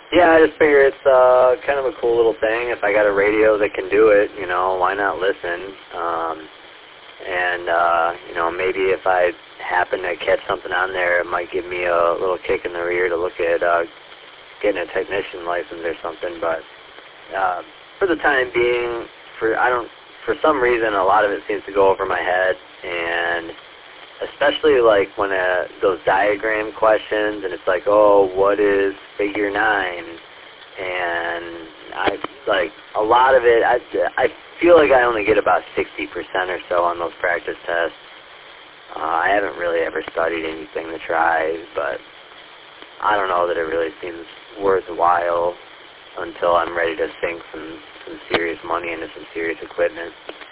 Yeah, I just figure it's kind of a cool little thing. If I got a radio that can do it, you know, why not listen? Maybe if I happen to catch something on there, it might give me a little kick in the rear to look at getting a technician license or something. But for the time being, for some reason, a lot of it seems to go over my head, and especially like when those diagram questions, and it's like, oh, what is figure 9? And a lot of it, I feel like I only get about 60% or so on those practice tests. I haven't really ever studied anything to try, but I don't know that it really seems worthwhile until I'm ready to sink some serious money into some serious equipment.